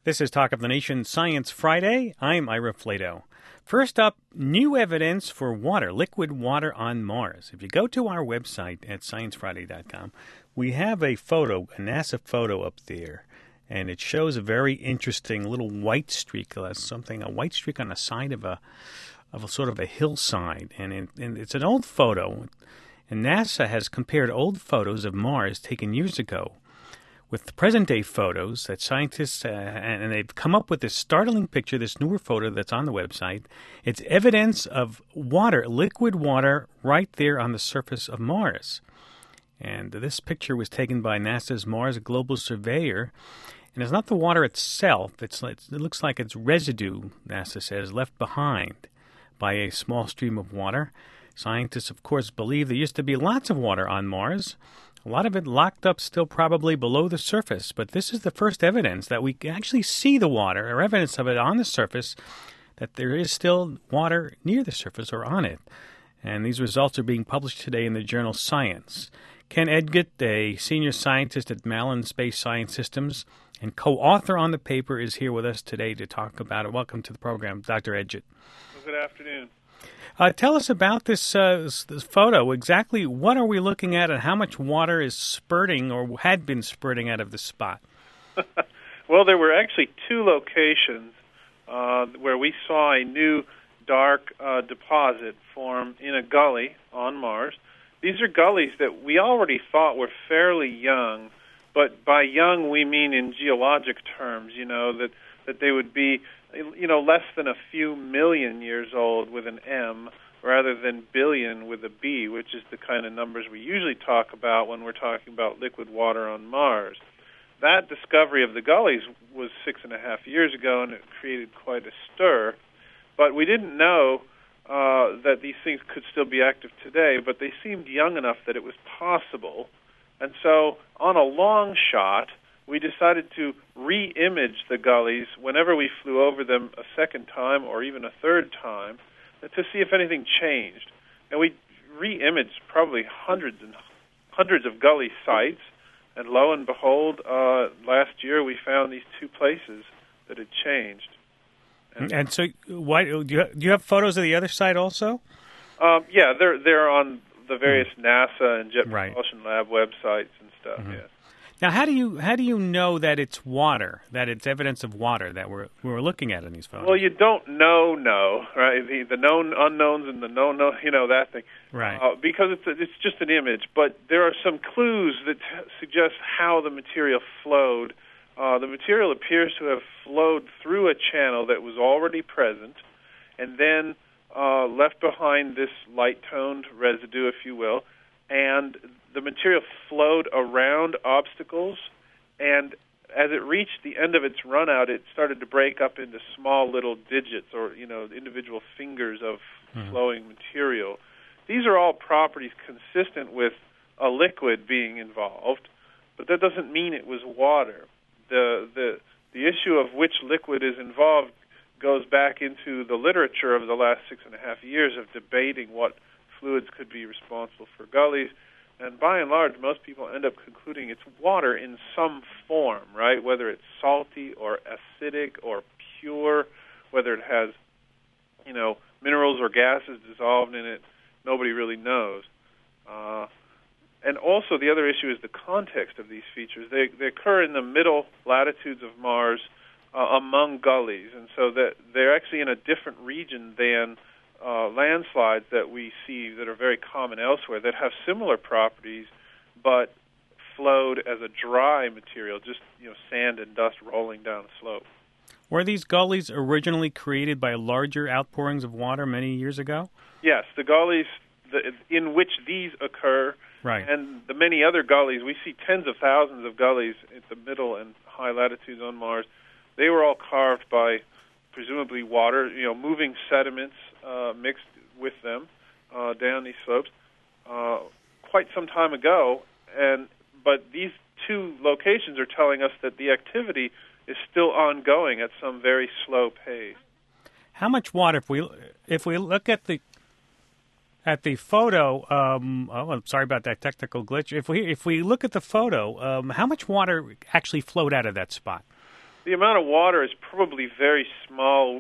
This is Talk of the Nation Science Friday. I'm Ira Flato. First up, new evidence for water, liquid water on Mars. If you go to our website at sciencefriday.com, we have a photo, a NASA photo up there, and it shows a very interesting little white streak, a white streak on the side of a sort of a hillside, and it's an old photo. And NASA has compared old photos of Mars taken years ago with the present-day photos that scientists, and they've come up with this startling picture, this newer photo that's on the website. It's evidence of water, liquid water, right there on the surface of Mars. And this picture was taken by NASA's Mars Global Surveyor. And it's not the water itself. It looks like it's residue, NASA says, left behind by a small stream of water. Scientists, of course, believe there used to be lots of water on Mars. A lot of it locked up still probably below the surface, but this is the first evidence that we can actually see the water, or evidence of it on the surface, that there is still water near the surface or on it. And these results are being published today in the journal Science. Ken Edgett, a senior scientist at Malin Space Science Systems and co-author on the paper, is here with us today to talk about it. Welcome to the program, Dr. Edgett. Well, good afternoon. Tell us about this photo. Exactly what are we looking at and how much water is spurting or had been spurting out of the spot? Well, there were actually two locations where we saw a new dark deposit form in a gully on Mars. These are gullies that we already thought were fairly young, but by young we mean in geologic terms, that they would be less than a few million years old with an M rather than billion with a B, which is the kind of numbers we usually talk about when we're talking about liquid water on Mars. That discovery of the gullies was 6.5 years ago, and it created quite a stir. But we didn't know that these things could still be active today, but they seemed young enough that it was possible. And so on a long shot, we decided to re-image the gullies whenever we flew over them a second time or even a third time to see if anything changed. And we re-imaged probably hundreds and hundreds of gully sites, and lo and behold, last year we found these two places that had changed. And so why, do you have photos of the other side also? Yeah, they're on the various NASA and Jet Propulsion Lab websites and stuff, yes. Now, how do you know that it's water, that it's evidence of water that we're looking at in these photos? Well, you don't know, right? The known unknowns and the known, that thing. Right. Because it's just an image, but there are some clues that suggest how the material flowed. The material appears to have flowed through a channel that was already present, and then left behind this light-toned residue, if you will, and the material flowed around obstacles, and as it reached the end of its run-out, it started to break up into small little digits or, individual fingers of flowing material. These are all properties consistent with a liquid being involved, but that doesn't mean it was water. The issue of which liquid is involved goes back into the literature of the last 6.5 years of debating what fluids could be responsible for gullies. And by and large, most people end up concluding it's water in some form, right? Whether it's salty or acidic or pure, whether it has, minerals or gases dissolved in it, nobody really knows. And also the other issue is the context of these features. They occur in the middle latitudes of Mars among gullies, and so that they're actually in a different region than landslides that we see that are very common elsewhere that have similar properties but flowed as a dry material, just sand and dust rolling down a slope. Were these gullies originally created by larger outpourings of water many years ago? Yes, the gullies in which these occur, right, and the many other gullies, we see tens of thousands of gullies at the middle and high latitudes on Mars. They were all carved by presumably water, moving sediments mixed with them down these slopes quite some time ago. But these two locations are telling us that the activity is still ongoing at some very slow pace. How much water, if we look at the photo, I'm sorry about that technical glitch. If we look at the photo, how much water actually flowed out of that spot? The amount of water is probably very small.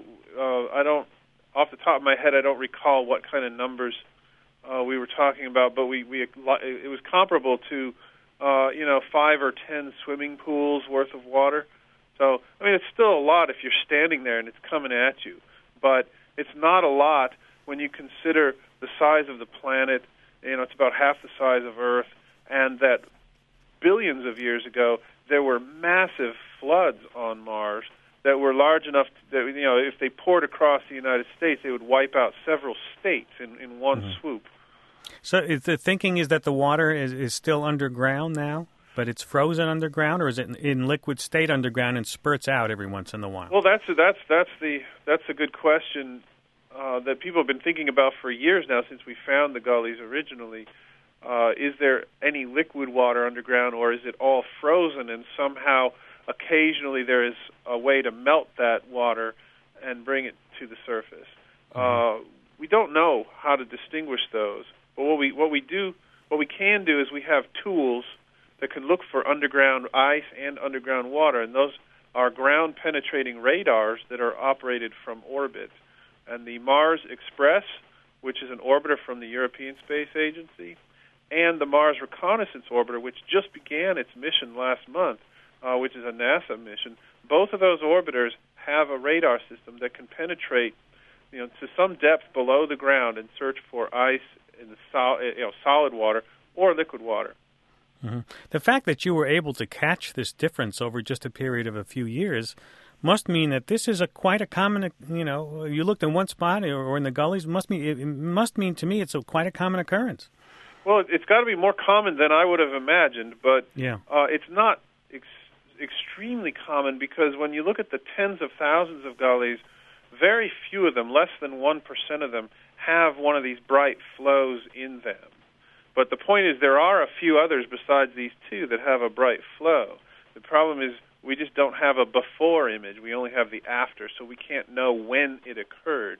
Off the top of my head, I don't recall what kind of numbers we were talking about, but it was comparable to 5 or 10 swimming pools worth of water. So, I mean, it's still a lot if you're standing there and it's coming at you, but it's not a lot when you consider the size of the planet. It's about half the size of Earth, and that billions of years ago there were massive floods on Mars that were large enough that, if they poured across the United States, they would wipe out several states in one swoop. So the thinking is that the water is still underground now, but it's frozen underground, or is it in liquid state underground and spurts out every once in a while? Well, that's a good question that people have been thinking about for years now since we found the gullies originally. Is there any liquid water underground, or is it all frozen and somehow occasionally there is a way to melt that water and bring it to the surface? We don't know how to distinguish those, but what we can do is we have tools that can look for underground ice and underground water, and those are ground-penetrating radars that are operated from orbit. And the Mars Express, which is an orbiter from the European Space Agency, and the Mars Reconnaissance Orbiter, which just began its mission last month, which is a NASA mission, both of those orbiters have a radar system that can penetrate, to some depth below the ground and search for ice in the solid water or liquid water. Mm-hmm. The fact that you were able to catch this difference over just a period of a few years must mean that this is quite a common. You looked in one spot or in the gullies. It must mean to me it's quite a common occurrence. Well, it's got to be more common than I would have imagined, but it's not extremely common, because when you look at the tens of thousands of gullies, very few of them, less than 1% of them, have one of these bright flows in them. But the point is there are a few others besides these two that have a bright flow. The problem is we just don't have a before image. We only have the after, so we can't know when it occurred.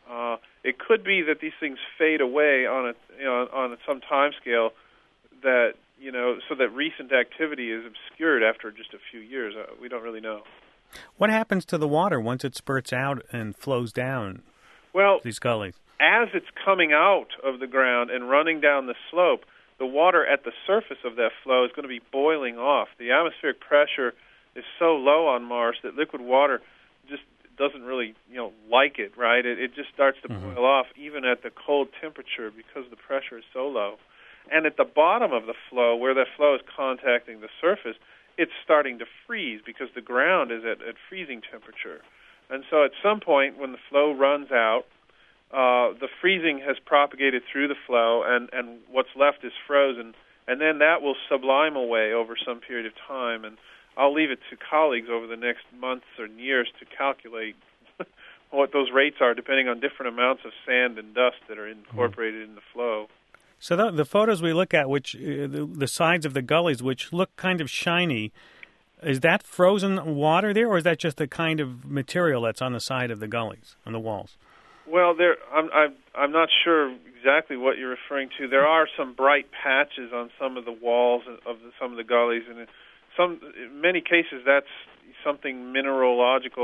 It could be that these things fade away on some time scale that, so that recent activity is obscured after just a few years. We don't really know. What happens to the water once it spurts out and flows down these gullies? As it's coming out of the ground and running down the slope, the water at the surface of that flow is going to be boiling off. The atmospheric pressure is so low on Mars that liquid water just doesn't really, like it, right? It just starts to boil off even at the cold temperature because the pressure is so low. And at the bottom of the flow, where that flow is contacting the surface, it's starting to freeze because the ground is at freezing temperature. And so at some point when the flow runs out, the freezing has propagated through the flow, and what's left is frozen, and then that will sublime away over some period of time. And I'll leave it to colleagues over the next months or years to calculate what those rates are, depending on different amounts of sand and dust that are incorporated in the flow. So the photos we look at, which the sides of the gullies, which look kind of shiny, is that frozen water there, or is that just the kind of material that's on the side of the gullies, on the walls? Well, I'm not sure exactly what you're referring to. There are some bright patches on some of the walls of some of the gullies, and in many cases that's something mineralogical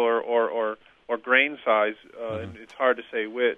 or grain size. And it's hard to say which.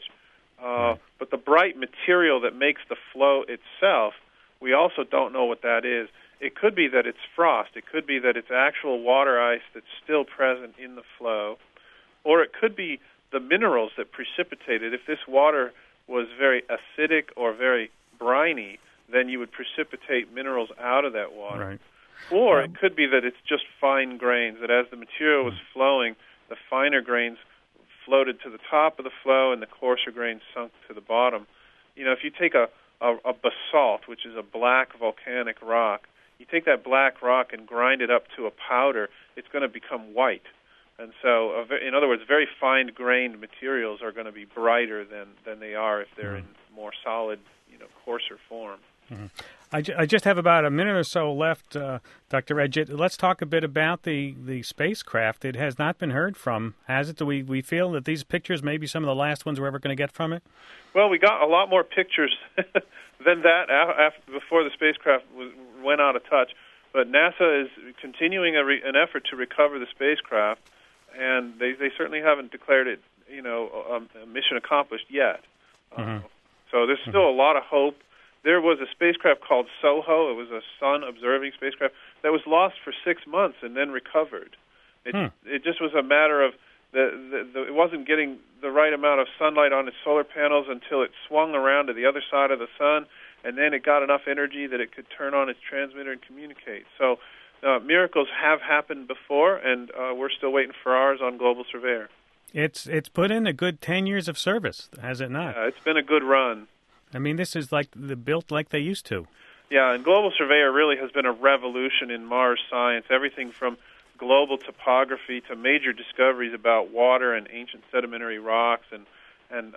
But the bright material that makes the flow itself, we also don't know what that is. It could be that it's frost. It could be that it's actual water ice that's still present in the flow. Or it could be the minerals that precipitate it. If this water was very acidic or very briny, then you would precipitate minerals out of that water. Right. Or it could be that it's just fine grains, that as the material was flowing, the finer grains floated to the top of the flow and the coarser grains sunk to the bottom. If you take a basalt, which is a black volcanic rock, you take that black rock and grind it up to a powder, it's going to become white. And so, in other words, very fine-grained materials are going to be brighter than they are if they're in more solid, coarser form. Mm-hmm. I just have about a minute or so left, Dr. Edgett. Let's talk a bit about the spacecraft. It has not been heard from, has it? Do we feel that these pictures may be some of the last ones we're ever going to get from it? Well, we got a lot more pictures than that before the spacecraft went out of touch. But NASA is continuing an effort to recover the spacecraft, and they certainly haven't declared it, a mission accomplished yet. So there's still a lot of hope. There was a spacecraft called SOHO. It was a sun-observing spacecraft that was lost for 6 months and then recovered. It just was a matter of it wasn't getting the right amount of sunlight on its solar panels until it swung around to the other side of the sun, and then it got enough energy that it could turn on its transmitter and communicate. So miracles have happened before, and we're still waiting for ours on Global Surveyor. It's put in a good 10 years of service, has it not? Yeah, it's been a good run. I mean, this is built like they used to. Yeah, and Global Surveyor really has been a revolution in Mars science. Everything from global topography to major discoveries about water and ancient sedimentary rocks, and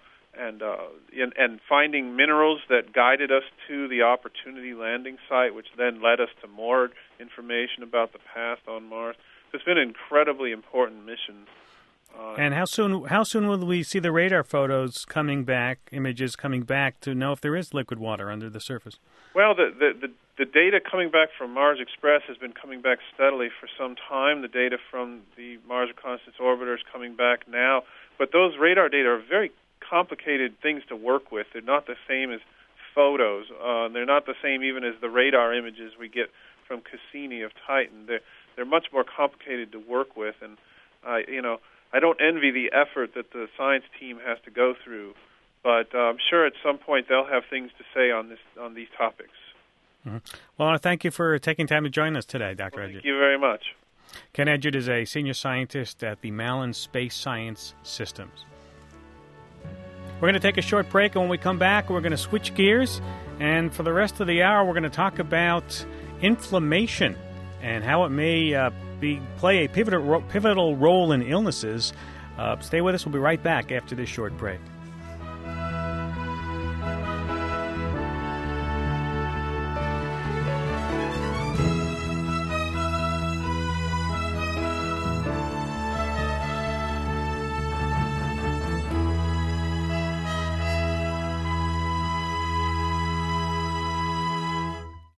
finding minerals that guided us to the Opportunity landing site, which then led us to more information about the past on Mars. So it's been an incredibly important mission. And how soon will we see the radar photos images coming back to know if there is liquid water under the surface? Well, the data coming back from Mars Express has been coming back steadily for some time. The data from the Mars Reconnaissance Orbiter is coming back now. But those radar data are very complicated things to work with. They're not the same as photos. They're not the same even as the radar images we get from Cassini of Titan. They're much more complicated to work with, and I don't envy the effort that the science team has to go through, but I'm sure at some point they'll have things to say on these topics. Mm-hmm. Well, I want to thank you for taking time to join us today, Dr. Edgett. Thank you very much. Ken Edgett is a senior scientist at the Malin Space Science Systems. We're going to take a short break, and when we come back, we're going to switch gears, and for the rest of the hour, we're going to talk about inflammation and how it may play a pivotal role in illnesses. Stay with us. We'll be right back after this short break.